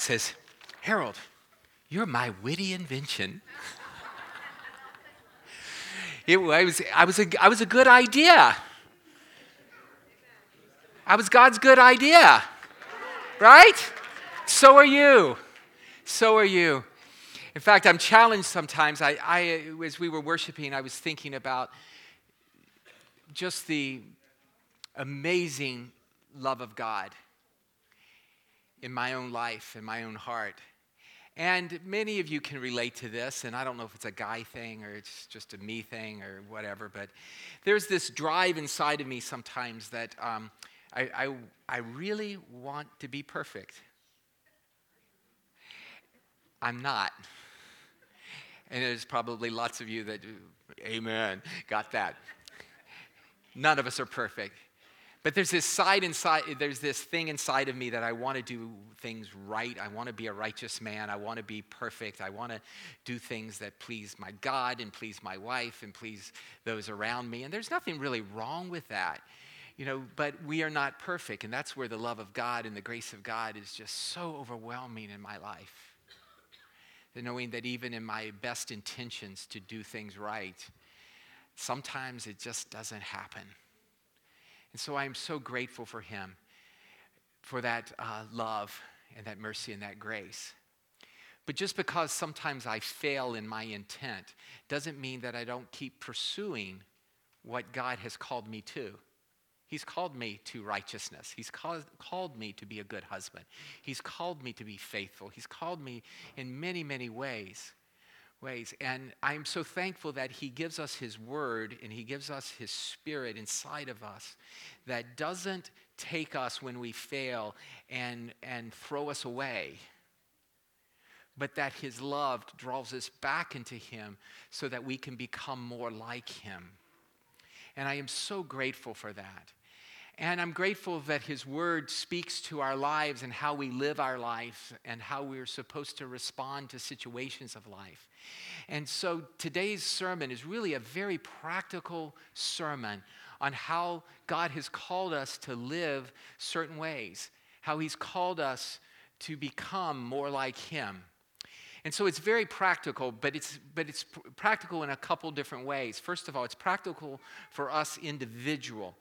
says, Harold, you're my witty invention. I was a good idea. I was God's good idea, right? So are you. So are you. In fact, I'm challenged sometimes. As we were worshiping, I was thinking about just the amazing love of God in my own life, in my own heart. And many of you can relate to this, and I don't know if it's a guy thing or it's just a me thing or whatever, but there's this drive inside of me sometimes that I really want to be perfect. I'm not. And there's probably lots of you that, amen, got that. None of us are perfect. But there's this thing inside of me that I want to do things right. I want to be a righteous man. I want to be perfect. I want to do things that please my God and please my wife and please those around me. And there's nothing really wrong with that, but we are not perfect. And that's where the love of God and the grace of God is just so overwhelming in my life. The knowing that even in my best intentions to do things right, sometimes it just doesn't happen. And so I am so grateful for him, for that love and that mercy and that grace. But just because sometimes I fail in my intent doesn't mean that I don't keep pursuing what God has called me to. He's called me to righteousness. He's called me to be a good husband. He's called me to be faithful. He's called me in many, many ways. And I'm so thankful that he gives us his word and he gives us his spirit inside of us that doesn't take us when we fail and throw us away, but that his love draws us back into him so that we can become more like him. And I am so grateful for that. And I'm grateful that his word speaks to our lives and how we live our life and how we're supposed to respond to situations of life. And so today's sermon is really a very practical sermon on how God has called us to live certain ways, how he's called us to become more like him. And so it's very practical, but it's practical in a couple different ways. First of all, it's practical for us individually.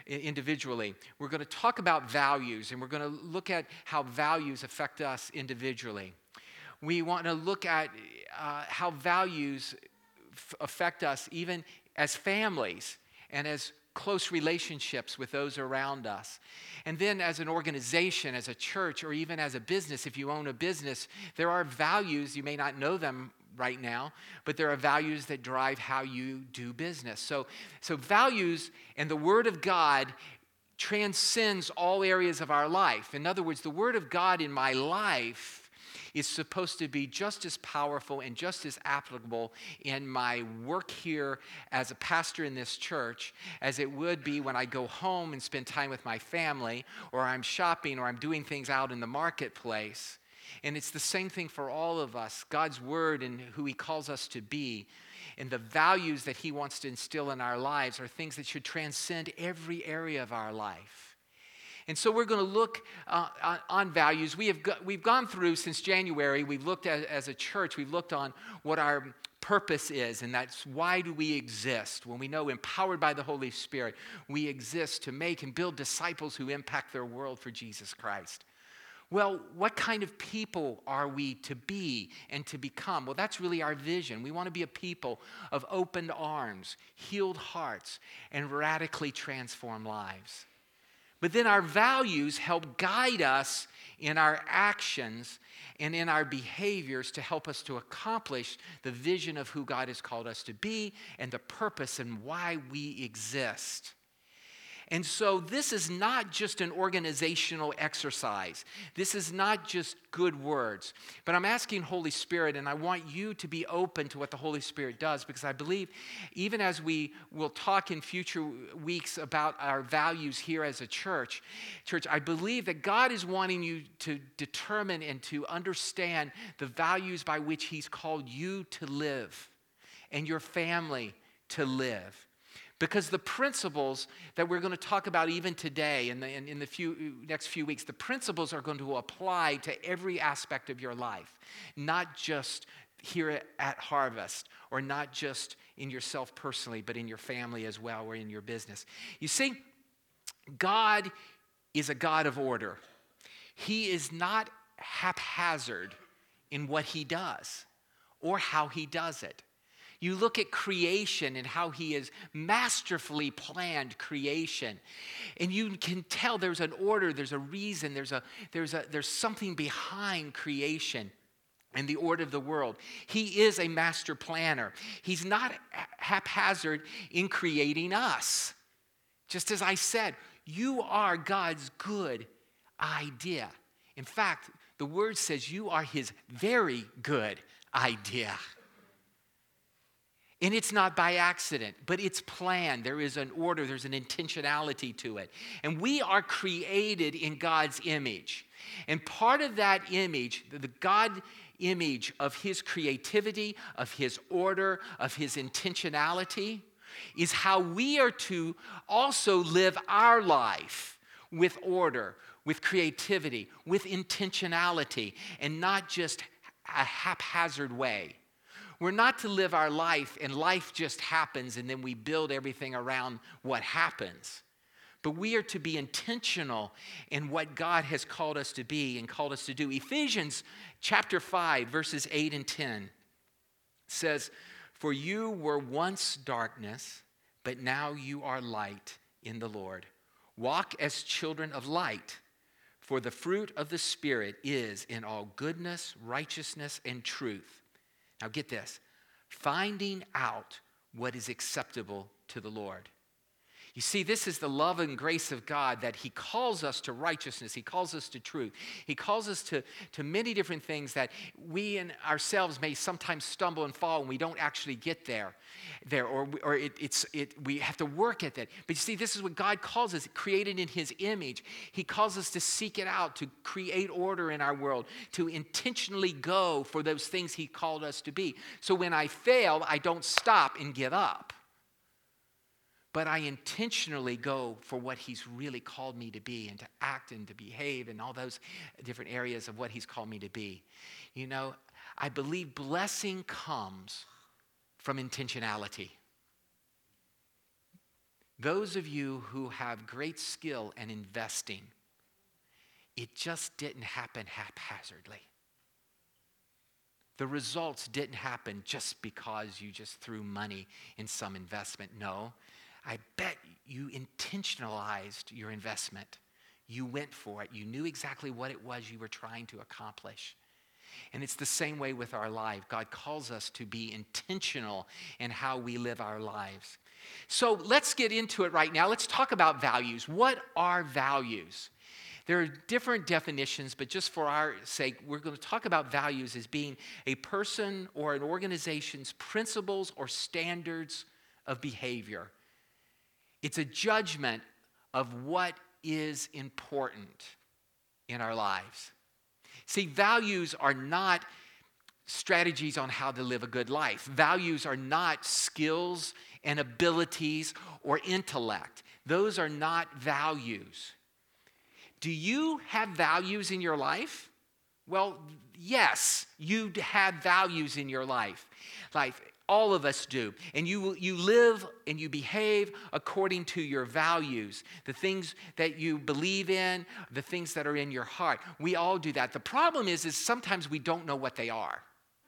We're going to talk about values, and we're going to look at how values affect us individually. We want to look at how values affect us even as families and as close relationships with those around us. And then as an organization, as a church, or even as a business, if you own a business, there are values, you may not know them right now, but there are values that drive how you do business. So values and the Word of God transcends all areas of our life. In other words, the Word of God in my life is supposed to be just as powerful and just as applicable in my work here as a pastor in this church as it would be when I go home and spend time with my family, or I'm shopping, or I'm doing things out in the marketplace. And it's the same thing for all of us. God's word and who he calls us to be and the values that he wants to instill in our lives are things that should transcend every area of our life. And so we're going to look on values. We've gone through since January. We've looked at, as a church, we've looked on what our purpose is, and that's why do we exist? When we know, empowered by the Holy Spirit, we exist to make and build disciples who impact their world for Jesus Christ. Well, what kind of people are we to be and to become? Well, that's really our vision. We want to be a people of opened arms, healed hearts, and radically transformed lives. But then our values help guide us in our actions and in our behaviors to help us to accomplish the vision of who God has called us to be and the purpose and why we exist. And so this is not just an organizational exercise. This is not just good words. But I'm asking Holy Spirit, and I want you to be open to what the Holy Spirit does, because I believe even as we will talk in future weeks about our values here as a church, I believe that God is wanting you to determine and to understand the values by which he's called you to live and your family to live. Because the principles that we're going to talk about even today and in the next few weeks, the principles are going to apply to every aspect of your life, not just here at Harvest, or not just in yourself personally, but in your family as well, or in your business. You see, God is a God of order. He is not haphazard in what he does or how he does it. You look at creation and how he has masterfully planned creation, and you can tell there's an order, there's a reason, there's something behind creation and the order of the world. He is a master planner. He's not haphazard in creating us. Just as I said, you are God's good idea. In fact, the word says you are his very good idea. And it's not by accident, but it's planned. There is an order, there's an intentionality to it. And we are created in God's image. And part of that image, the God image of his creativity, of his order, of his intentionality, is how we are to also live our life with order, with creativity, with intentionality, and not just a haphazard way. We're not to live our life and life just happens and then we build everything around what happens. But we are to be intentional in what God has called us to be and called us to do. Ephesians chapter 5, verses 8 and 10 says, "For you were once darkness, but now you are light in the Lord. Walk as children of light, for the fruit of the Spirit is in all goodness, righteousness, and truth." Now get this, finding out what is acceptable to the Lord. You see, this is the love and grace of God, that he calls us to righteousness. He calls us to truth. He calls us to many different things that we in ourselves may sometimes stumble and fall and we don't actually get there or we have to work at that. But you see, this is what God calls us, created in his image. He calls us to seek it out, to create order in our world, to intentionally go for those things he called us to be. So when I fail, I don't stop and give up, but I intentionally go for what he's really called me to be and to act and to behave and all those different areas of what he's called me to be. You know, I believe blessing comes from intentionality. Those of you who have great skill in investing, it just didn't happen haphazardly. The results didn't happen just because you just threw money in some investment. No. I bet you intentionalized your investment. You went for it. You knew exactly what it was you were trying to accomplish. And it's the same way with our life. God calls us to be intentional in how we live our lives. So let's get into it right now. Let's talk about values. What are values? There are different definitions, but just for our sake, we're going to talk about values as being a person or an organization's principles or standards of behavior. It's a judgment of what is important in our lives. See, values are not strategies on how to live a good life. Values are not skills and abilities or intellect. Those are not values. Do you have values in your life? Well, yes, you have values in your life. All of us do. And you live and you behave according to your values, the things that you believe in, the things that are in your heart. We all do that. The problem is sometimes we don't know what they are.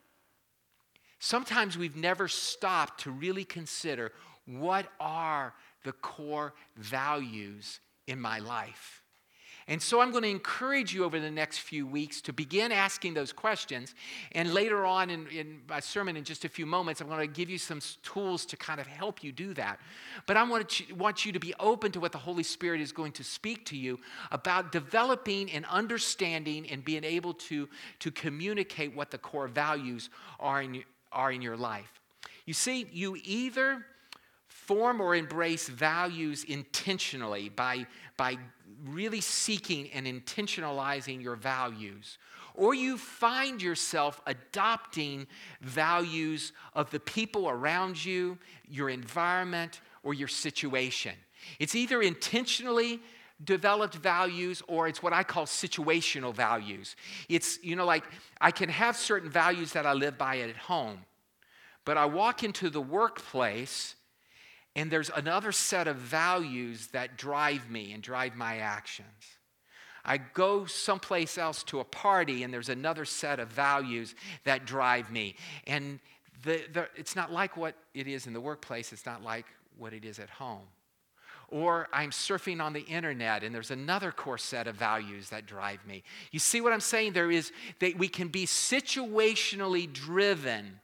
Sometimes we've never stopped to really consider, what are the core values in my life? And so I'm going to encourage you over the next few weeks to begin asking those questions. And later on in my sermon, in just a few moments, I'm going to give you some tools to kind of help you do that. But I want you to be open to what the Holy Spirit is going to speak to you about developing and understanding and being able to communicate what the core values are in your life. You see, you either form or embrace values intentionally by really seeking and intentionalizing your values, or you find yourself adopting values of the people around you, your environment, or your situation. It's either intentionally developed values or it's what I call situational values. It's, like I can have certain values that I live by at home, but I walk into the workplace and there's another set of values that drive me and drive my actions. I go someplace else to a party and there's another set of values that drive me. And it's not like what it is in the workplace. It's not like what it is at home. Or I'm surfing on the internet and there's another core set of values that drive me. You see what I'm saying? We can be situationally driven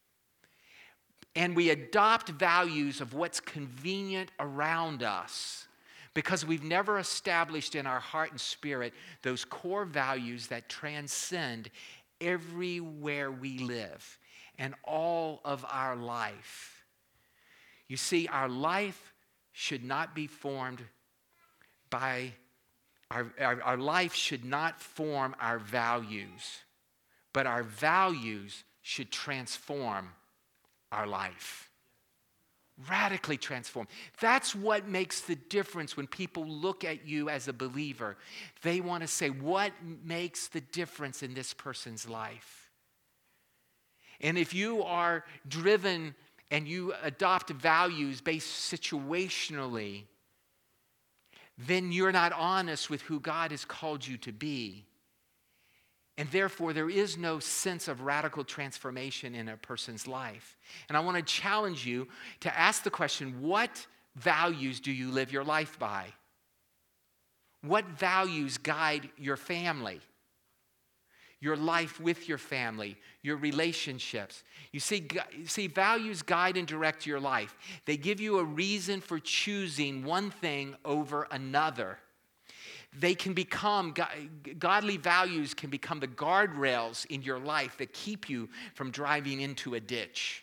and we adopt values of what's convenient around us because we've never established in our heart and spirit those core values that transcend everywhere we live and all of our life. You see, our life should not be formed by, our life should not form our values, but our values should transform our life. Radically transform. That's what makes the difference when people look at you as a believer. They want to say, what makes the difference in this person's life? And if you are driven and you adopt values based situationally, then you're not honest with who God has called you to be. And therefore, there is no sense of radical transformation in a person's life. And I want to challenge you to ask the question, what values do you live your life by? What values guide your family? Your life with your family, your relationships. You see, values guide and direct your life. They give you a reason for choosing one thing over another. They can become, godly values can become the guardrails in your life that keep you from driving into a ditch.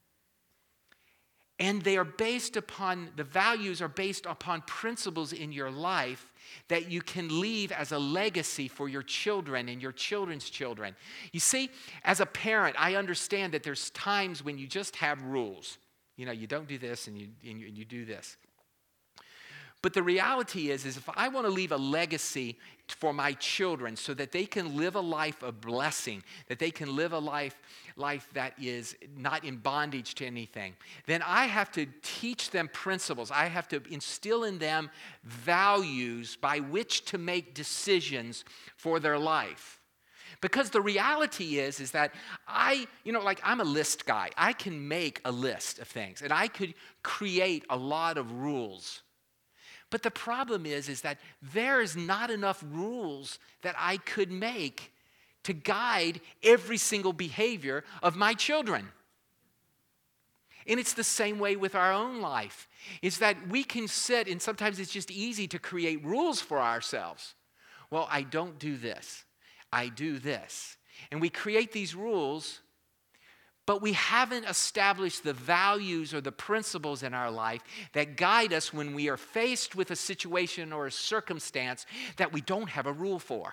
And the values are based upon principles in your life that you can leave as a legacy for your children and your children's children. You see, as a parent, I understand that there's times when you just have rules. You don't do this and you do this. But the reality is if I want to leave a legacy for my children so that they can live a life of blessing, that they can live a life that is not in bondage to anything, then I have to teach them principles. I have to instill in them values by which to make decisions for their life. Because the reality is that I'm a list guy. I can make a list of things and I could create a lot of rules. But the problem is that there is not enough rules that I could make to guide every single behavior of my children. And it's the same way with our own life, is that we can sit, and sometimes it's just easy to create rules for ourselves. Well, I don't do this. I do this. And we create these rules, but we haven't established the values or the principles in our life that guide us when we are faced with a situation or a circumstance that we don't have a rule for.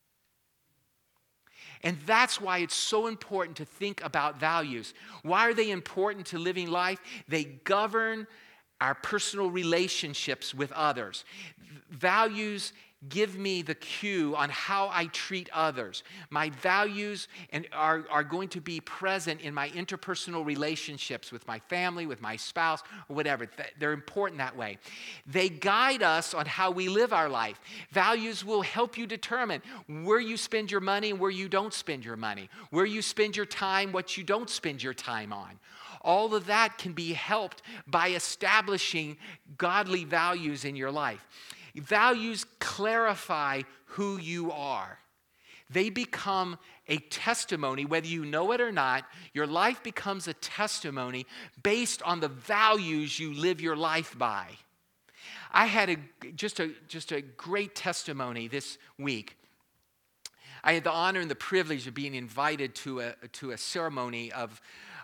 And that's why it's so important to think about values. Why are they important to living life? They govern our personal relationships with others. Values give me the cue on how I treat others. My values are going to be present in my interpersonal relationships with my family, with my spouse, or whatever. They're important that way. They guide us on how we live our life. Values will help you determine where you spend your money and where you don't spend your money, where you spend your time, what you don't spend your time on. All of that can be helped by establishing godly values in your life. Values clarify who you are. They become a testimony, whether you know it or not. Your life becomes a testimony based on the values you live your life by. I had just a great testimony this week. I had the honor and the privilege of being invited to a ceremony of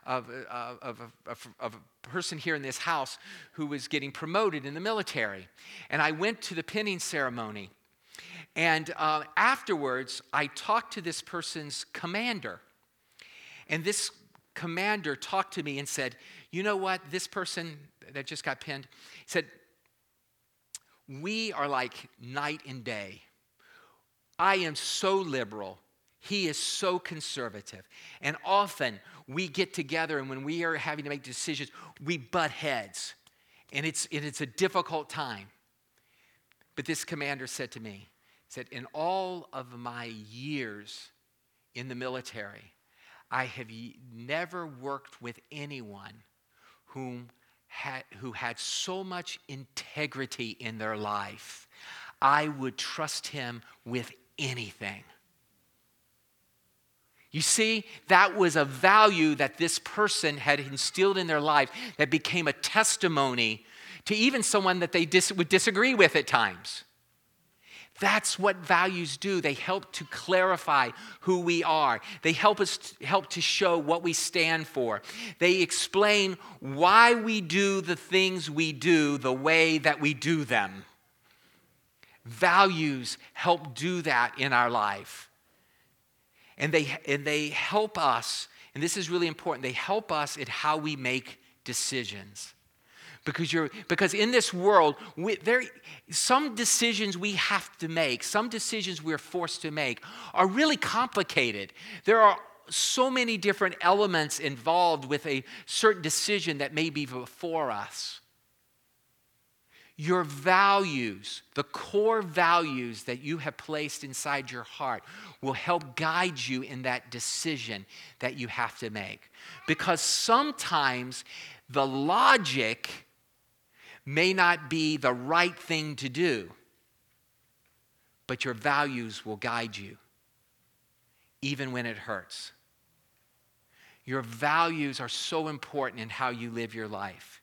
a person here in this house who was getting promoted in the military. And I went to the pinning ceremony. And afterwards, I talked to this person's commander. And this commander talked to me and said, you know what, this person that just got pinned, he said, we are like night and day. I am so liberal. He is so conservative. And often we get together, and when we are having to make decisions, we butt heads. And it's a difficult time. But this commander said to me, he said, in all of my years in the military, I have never worked with anyone who had so much integrity in their life. I would trust him with anything. You see, that was a value that this person had instilled in their life that became a testimony to even someone that they would disagree with at times. That's what values do. They help to clarify who we are. They help to show what we stand for. They explain why we do the things we do the way that we do them. Values help do that in our life. And they help us, and this is really important, they help us in how we make decisions. Because in this world, some decisions we have to make, some decisions we're forced to make are really complicated. There are so many different elements involved with a certain decision that may be before us. Your values, the core values that you have placed inside your heart will help guide you in that decision that you have to make. Because sometimes the logic may not be the right thing to do, but your values will guide you, even when it hurts. Your values are so important in how you live your life.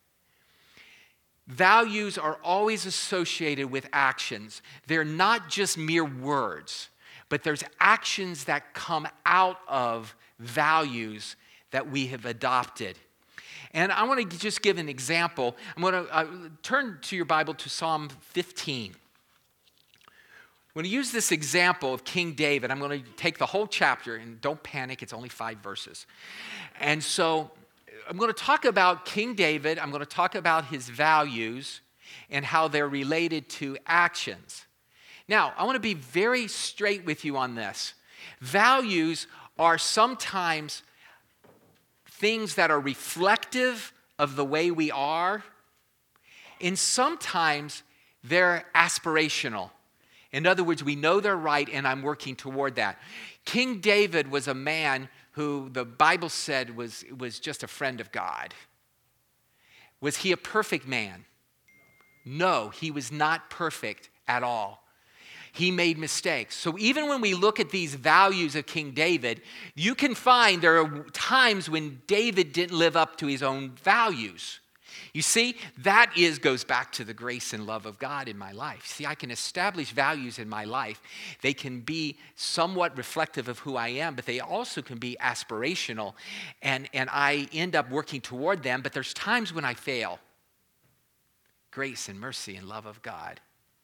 Values are always associated with actions. They're not just mere words, but there's actions that come out of values that we have adopted. And I want to just give an example. I'm going to turn to your Bible to Psalm 15. I'm going to use this example of King David. I'm going to take the whole chapter, and don't panic, it's only 5 verses. And so I'm going to talk about King David. I'm going to talk about his values and how they're related to actions. Now, I want to be very straight with you on this. Values are sometimes things that are reflective of the way we are, and sometimes they're aspirational. In other words, we know they're right, and I'm working toward that. King David was a man who the Bible said was just a friend of God. Was he a perfect man? No, he was not perfect at all. He made mistakes. So even when we look at these values of King David, you can find there are times when David didn't live up to his own values. You see, that goes back to the grace and love of God in my life. See, I can establish values in my life. They can be somewhat reflective of who I am, but they also can be aspirational, and I end up working toward them, but there's times when I fail. Grace and mercy and love of God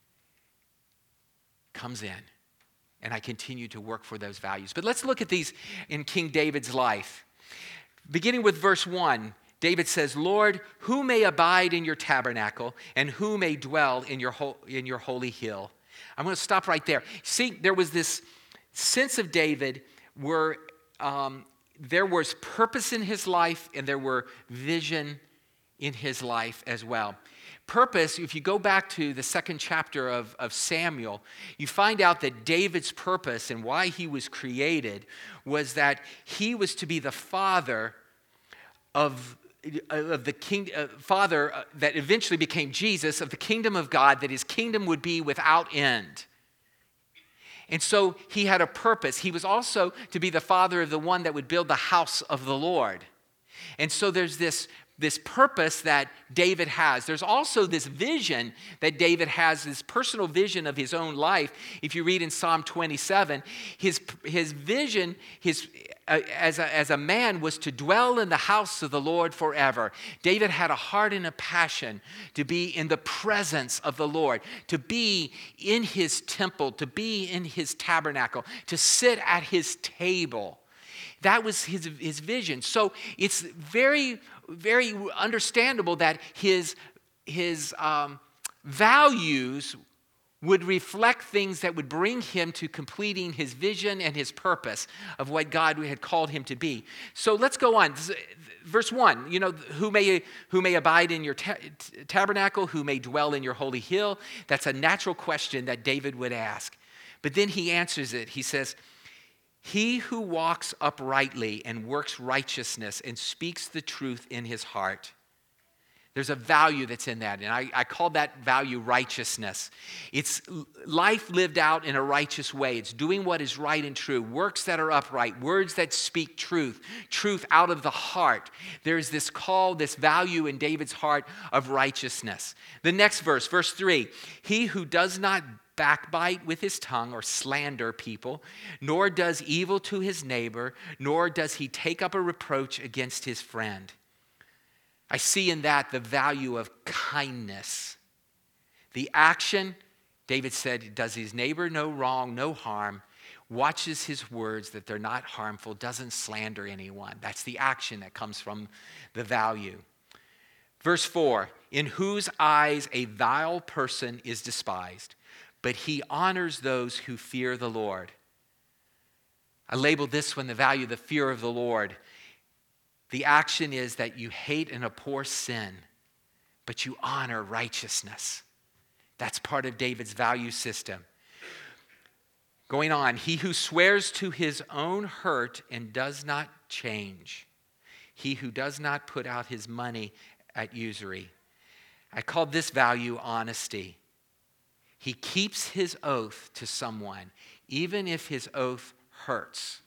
comes in, and I continue to work for those values. But let's look at these in King David's life. Beginning with verse 1, David says, Lord, who may abide in your tabernacle, and who may dwell in your holy hill? I'm going to stop right there. See, there was this sense of David where there was purpose in his life, and there were vision in his life as well. Purpose, if you go back to the 2nd chapter of Samuel, you find out that David's purpose and why he was created was that he was to be the father of the king, father that eventually became Jesus, of the kingdom of God, that his kingdom would be without end. And so he had a purpose. He was also to be the father of the one that would build the house of the Lord. And so there's this purpose that David has. There's also this vision that David has, this personal vision of his own life. If you read in Psalm 27, his vision, as a man, was to dwell in the house of the Lord forever. David had a heart and a passion to be in the presence of the Lord, to be in his temple, to be in his tabernacle, to sit at his table. That was his vision. So it's very, very understandable that his values would reflect things that would bring him to completing his vision and his purpose of what God had called him to be. So let's go on. Verse 1, who may abide in your tabernacle, who may dwell in your holy hill? That's a natural question that David would ask. But then he answers it. He says, he who walks uprightly and works righteousness and speaks the truth in his heart. There's a value that's in that, and I call that value righteousness. It's life lived out in a righteous way. It's doing what is right and true, works that are upright, words that speak truth, truth out of the heart. There's this call, this value in David's heart of righteousness. The next verse, verse 3, he who does not backbite with his tongue or slander people, nor does evil to his neighbor, nor does he take up a reproach against his friend. I see in that the value of kindness. The action, David said, does his neighbor no wrong, no harm, watches his words that they're not harmful, doesn't slander anyone. That's the action that comes from the value. Verse 4, in whose eyes a vile person is despised, but he honors those who fear the Lord. I labeled this one the value, the fear of the Lord. The action is that you hate and abhor sin, but you honor righteousness. That's part of David's value system. Going on, he who swears to his own hurt and does not change. He who does not put out his money at usury. I called this value honesty. He keeps his oath to someone, even if his oath hurts.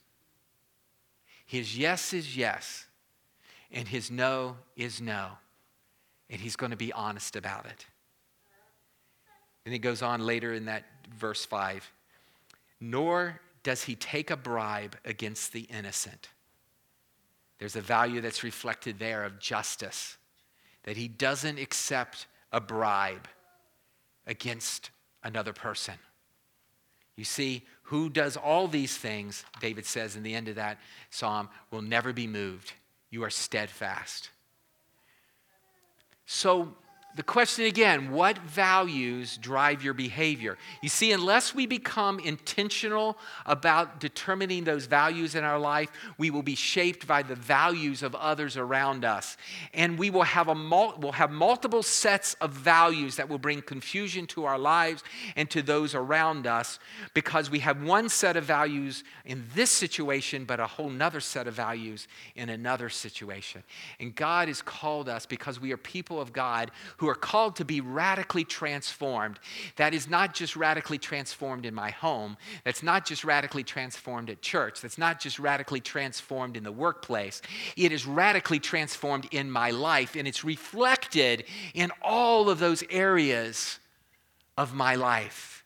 His yes is yes. And his no is no. And he's going to be honest about it. And it goes on later in that verse 5. Nor does he take a bribe against the innocent. There's a value that's reflected there of justice. That he doesn't accept a bribe against another person. You see, who does all these things, David says in the end of that psalm, will never be moved. You are steadfast. So the question again, what values drive your behavior? You see, unless we become intentional about determining those values in our life, we will be shaped by the values of others around us. And we will have multiple sets of values that will bring confusion to our lives and to those around us, because we have one set of values in this situation, but a whole nother set of values in another situation. And God has called us, because we are people of God, who are called to be radically transformed. That is not just radically transformed in my home. That's not just radically transformed at church. That's not just radically transformed in the workplace. It is radically transformed in my life, and it's reflected in all of those areas of my life.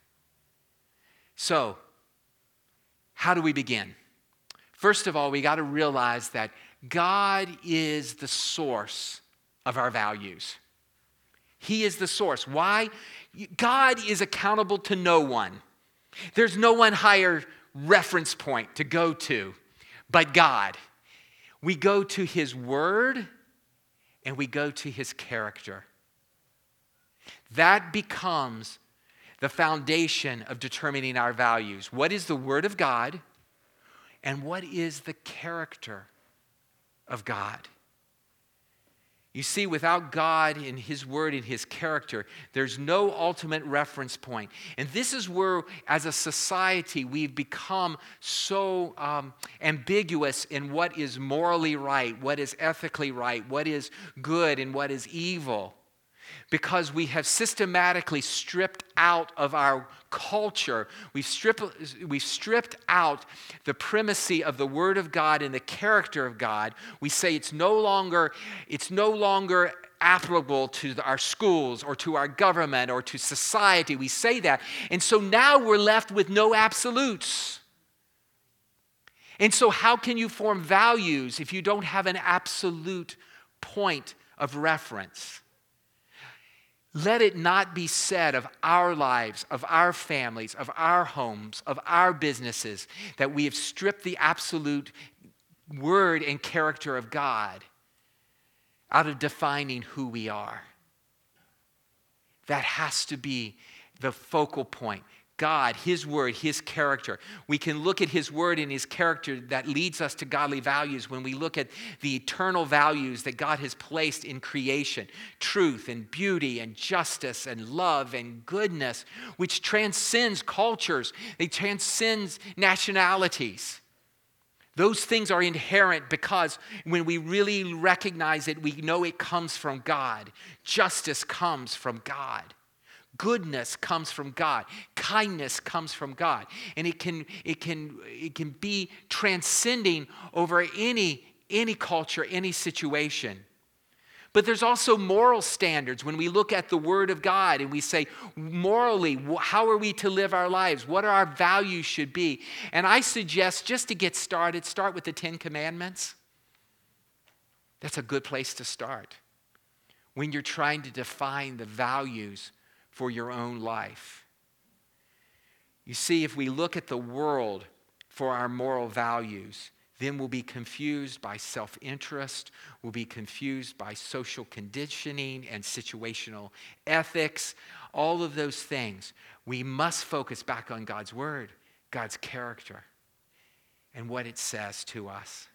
So, how do we begin? First of all, we got to realize that God is the source of our values. He is the source. Why? God is accountable to no one. There's no one higher reference point to go to but God. We go to His Word and we go to His character. That becomes the foundation of determining our values. What is the Word of God and what is the character of God? You see, without God and His Word and His character, there's no ultimate reference point. And this is where, as a society, we've become so ambiguous in what is morally right, what is ethically right, what is good and what is evil. Because we have systematically stripped out of our culture, we've stripped out the primacy of the Word of God and the character of God. We say it's no longer applicable to our schools or to our government or to society. We say that. And so now we're left with no absolutes. And so how can you form values if you don't have an absolute point of reference? Let it not be said of our lives, of our families, of our homes, of our businesses, that we have stripped the absolute word and character of God out of defining who we are. That has to be the focal point. God, His word, His character. We can look at His word and His character that leads us to godly values when we look at the eternal values that God has placed in creation. Truth and beauty and justice and love and goodness, which transcends cultures. They transcend nationalities. Those things are inherent because when we really recognize it, we know it comes from God. Justice comes from God. Goodness comes from God. Kindness comes from God. And it can be transcending over any culture, any situation. But there's also moral standards when we look at the Word of God and we say, morally, how are we to live our lives? What our values should be? And I suggest, just to get started, start with the 10 Commandments. That's a good place to start when you're trying to define the values for your own life. You see, if we look at the world for our moral values, then we'll be confused by self-interest, we'll be confused by social conditioning and situational ethics, all of those things. We must focus back on God's word, God's character, and what it says to us.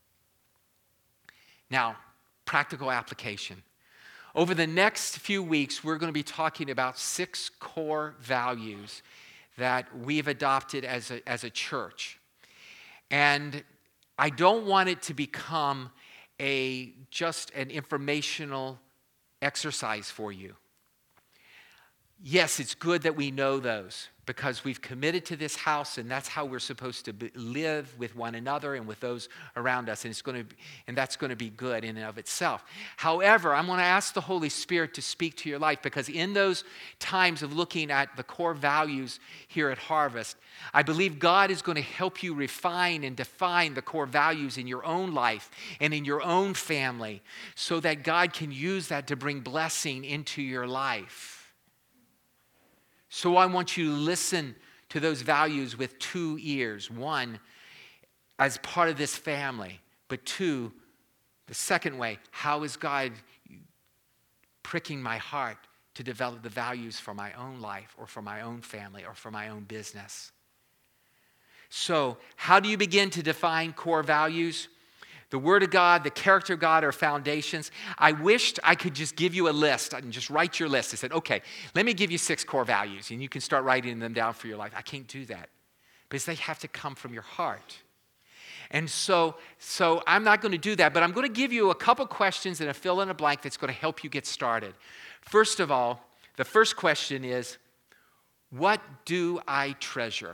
Now, practical application. Over the next few weeks, we're going to be talking about 6 core values that we've adopted as a church. And I don't want it to become just an informational exercise for you. Yes, it's good that we know those because we've committed to this house, and that's how we're supposed to live with one another and with those around us, and that's going to be good in and of itself. However, I'm going to ask the Holy Spirit to speak to your life, because in those times of looking at the core values here at Harvest, I believe God is going to help you refine and define the core values in your own life and in your own family, so that God can use that to bring blessing into your life. So I want you to listen to those values with 2 ears. 1, as part of this family. But 2, the second way, how is God pricking my heart to develop the values for my own life or for my own family or for my own business? So how do you begin to define core values? The Word of God, the character of God are foundations. I wished I could just give you a list and just write your list. I said, okay, let me give you 6 core values, and you can start writing them down for your life. I can't do that because they have to come from your heart. And so I'm not going to do that, but I'm going to give you a couple questions and a fill in a blank that's going to help you get started. First of all, the first question is, what do I treasure?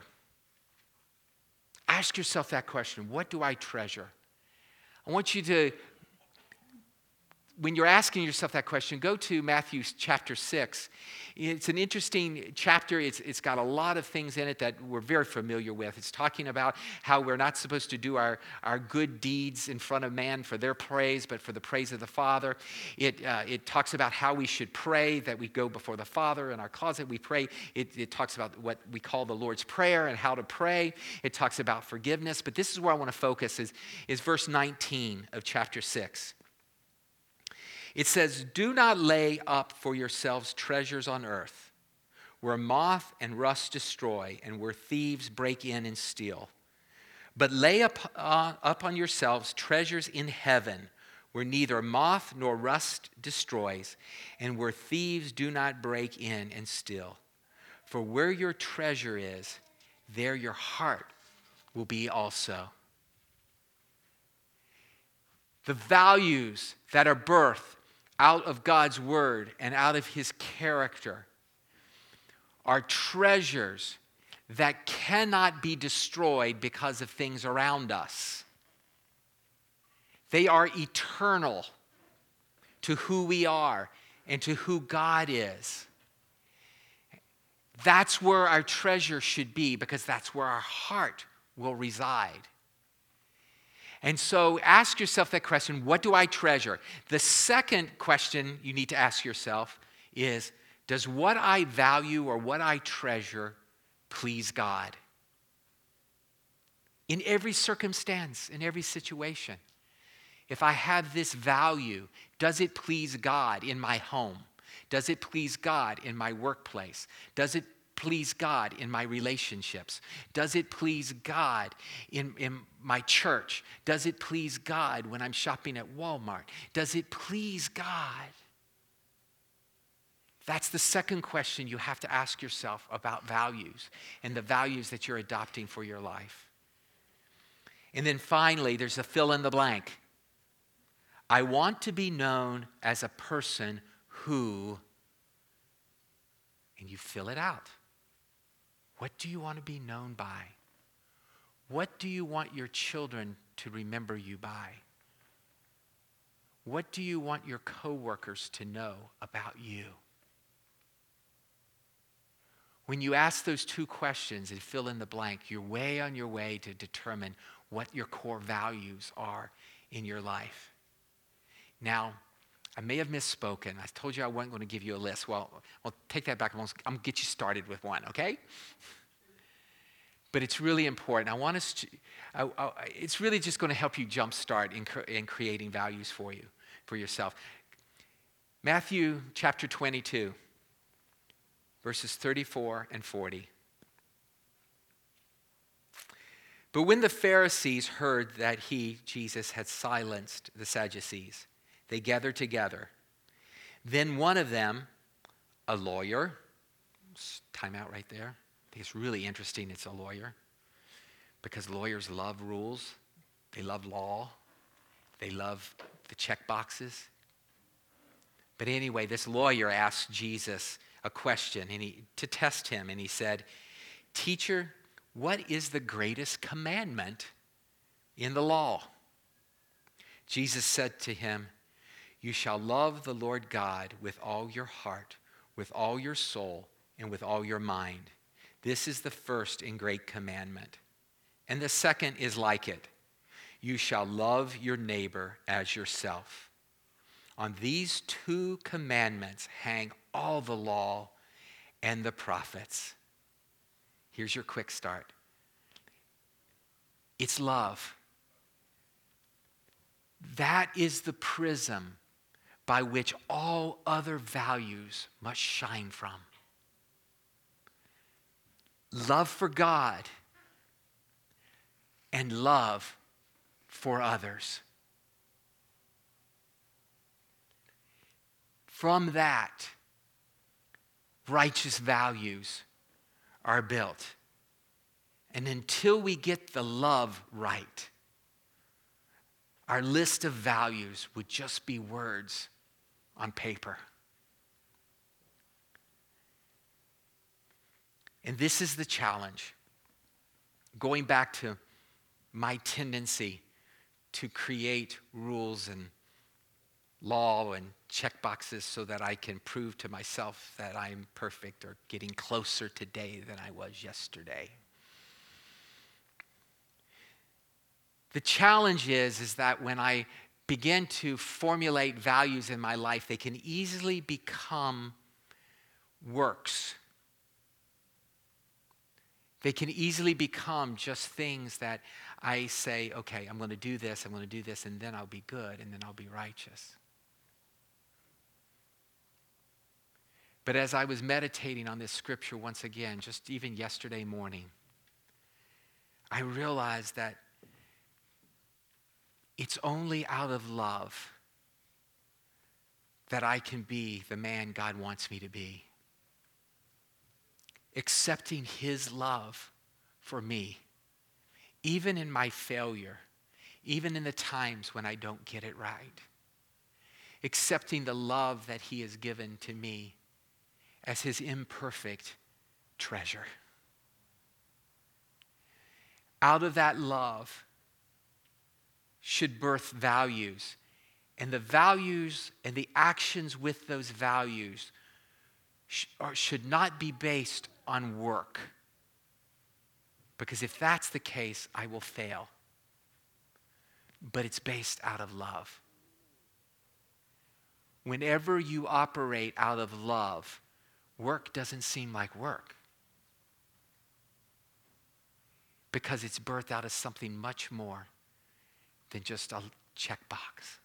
Ask yourself that question. What do I treasure? I want you to, when you're asking yourself that question, go to Matthew chapter 6. It's an interesting chapter. It's got a lot of things in it that we're very familiar with. It's talking about how we're not supposed to do our good deeds in front of man for their praise, but for the praise of the Father. It talks about how we should pray, that we go before the Father in our closet, we pray. It talks about what we call the Lord's Prayer and how to pray. It talks about forgiveness. But this is where I want to focus is verse 19 of chapter 6. It says, do not lay up for yourselves treasures on earth, where moth and rust destroy and where thieves break in and steal. But lay up on yourselves treasures in heaven, where neither moth nor rust destroys and where thieves do not break in and steal. For where your treasure is, there your heart will be also. The values that are birthed out of God's word and out of his character are treasures that cannot be destroyed because of things around us. They are eternal to who we are and to who God is. That's where our treasure should be, because that's where our heart will reside. And so ask yourself that question, what do I treasure? The second question you need to ask yourself is, does what I value or what I treasure please God? in every circumstance, in every situation. If I have this value, does it please God in my home? Does it please God in my workplace? Does it please God in my relationships? Does it please God in my church? Does it please God when I'm shopping at Walmart? Does it please God? That's the second question you have to ask yourself about values and the values that you're adopting for your life. And then finally, there's a fill in the blank. I want to be known as a person who, and you fill it out. What do you want to be known by? What do you want your children to remember you by? What do you want your coworkers to know about you? When you ask those two questions and fill in the blank, you're way on your way to determine what your core values are in your life. Now, I may have misspoken. I told you I wasn't going to give you a list. Well, I'll take that back. I'm going to get you started with one, okay? But it's really important. I want us to, it's really just going to help you jumpstart in creating values for you, for yourself. Matthew chapter 22, verses 34 and 40. But when the Pharisees heard that he, Jesus, had silenced the Sadducees, they gathered together. Then one of them, a lawyer, time out right there. I think it's really interesting it's a lawyer because lawyers love rules. They love law. They love the check boxes. But anyway, this lawyer asked Jesus a question to test him, and he said, "Teacher, what is the greatest commandment in the law?" Jesus said to him, "You shall love the Lord God with all your heart, with all your soul, and with all your mind. This is the first and great commandment. And the second is like it. You shall love your neighbor as yourself. On these two commandments hang all the law and the prophets." Here's your quick start. It's love. That is the prism by which all other values must shine from. Love for God and love for others. From that, righteous values are built. And until we get the love right, our list of values would just be words on paper. And this is the challenge. Going back to my tendency to create rules and law and check boxes so that I can prove to myself that I'm perfect or getting closer today than I was yesterday. The challenge is that when I begin to formulate values in my life, they can easily become works. They can easily become just things that I say, okay, I'm going to do this, and then I'll be good, and then I'll be righteous. But as I was meditating on this scripture once again, just even yesterday morning, I realized that it's only out of love that I can be the man God wants me to be. Accepting his love for me, even in my failure, even in the times when I don't get it right. Accepting the love that he has given to me as his imperfect treasure. Out of that love should birth values, and the values and the actions with those values should not be based on work. Because if that's the case, I will fail. But it's based out of love. Whenever you operate out of love, work doesn't seem like work. because it's birthed out of something much more than just a checkbox.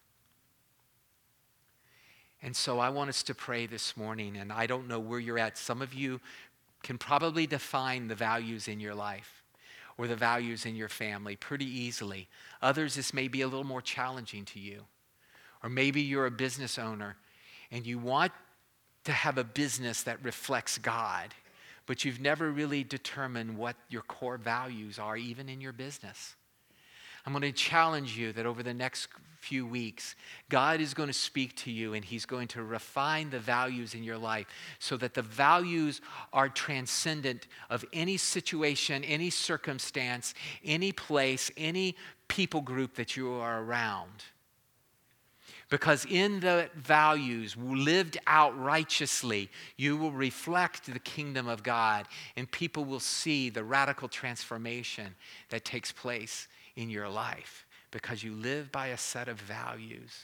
And so I want us to pray this morning, and I don't know where you're at. Some of you can probably define the values in your life or the values in your family pretty easily. Others, this may be a little more challenging to you. Or maybe you're a business owner and you want to have a business that reflects God, but you've never really determined what your core values are, even in your business. I'm going to challenge you that over the next few weeks, God is going to speak to you and he's going to refine the values in your life so that the values are transcendent of any situation, any circumstance, any place, any people group that you are around. Because in the values lived out righteously, you will reflect the kingdom of God and people will see the radical transformation that takes place in your life because you live by a set of values.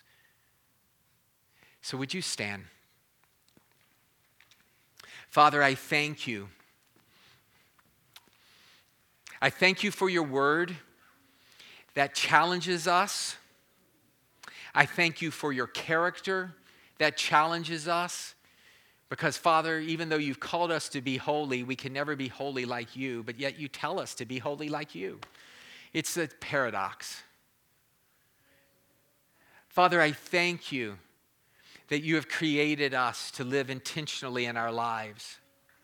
So would you stand? Father, I thank you. I thank you for your word that challenges us. I thank you for your character that challenges us. Because, Father, even though you've called us to be holy, we can never be holy like you, but yet you tell us to be holy like you. It's a paradox. Father, I thank you that you have created us to live intentionally in our lives.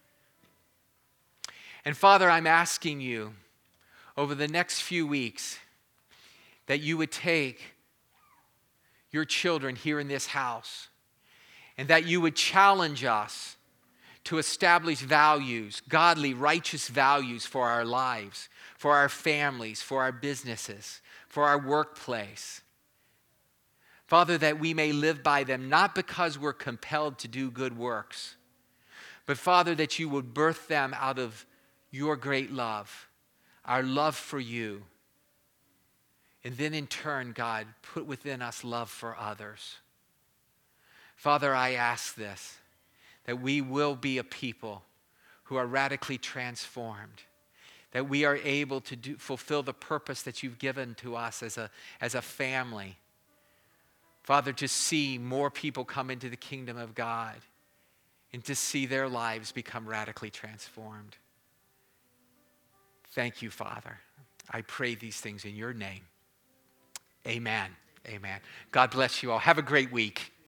And Father, I'm asking you over the next few weeks that you would take your children here in this house and that you would challenge us to establish values, godly, righteous values for our lives, for our families, for our businesses, for our workplace. Father, that we may live by them, not because we're compelled to do good works, but Father, that you would birth them out of your great love, our love for you. And then in turn, God, put within us love for others. Father, I ask this, that we will be a people who are radically transformed, that we are able to fulfill the purpose that you've given to us as a family. Father, to see more people come into the kingdom of God and to see their lives become radically transformed. Thank you, Father. I pray these things in your name. Amen. Amen. God bless you all. Have a great week.